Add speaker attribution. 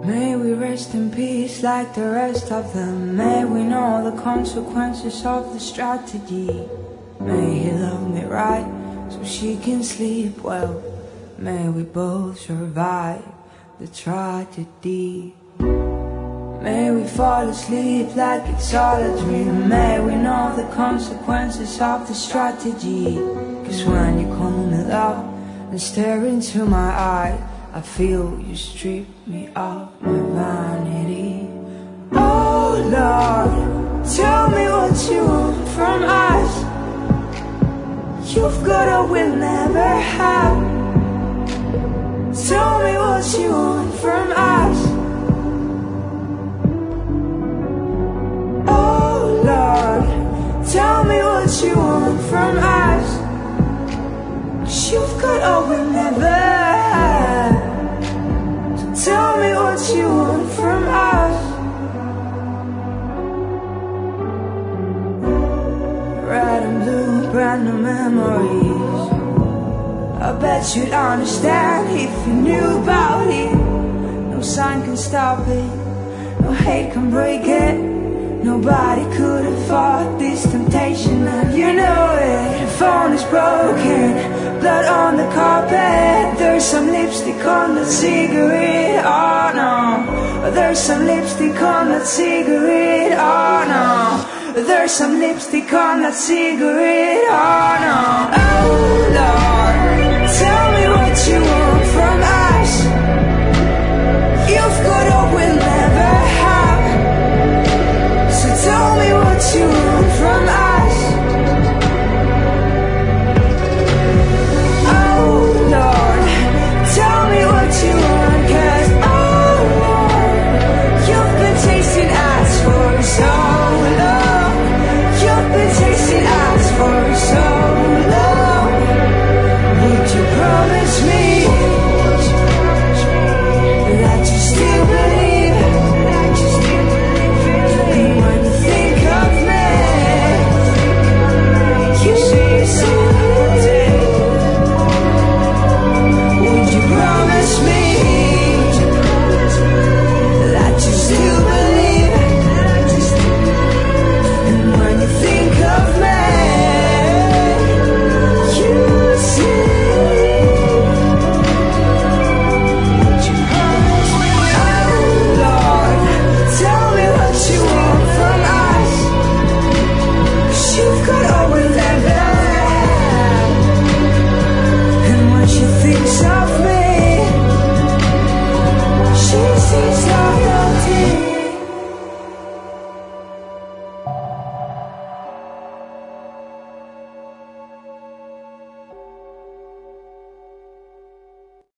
Speaker 1: May we rest in peace like the rest of them. May we know the consequences of the strategy. May he love me right so she can sleep well. May we both survive the tragedy. May we fall asleep like it's all a dream. May we know the consequences of the strategy. Cause when you come in love and stare into my eyes, I feel you strip me of my vanity. Oh Lord, tell me what you want from us. You've got a will never have. Tell me what you want from us. Oh Lord, tell me what you want from us. 'Cause you've got a will never have. Tell me what you want from us. Red and blue, brand new memories. I bet you'd understand if you knew about it. No sign can stop it, no hate can break it. Nobody could have fought this temptation, and you know it. The phone is broken, blood on the carpet. There's some lipstick on that cigarette, oh no. There's some lipstick on that cigarette, oh no. There's some lipstick on that cigarette, oh no. Oh Lord, tell me what you want from us.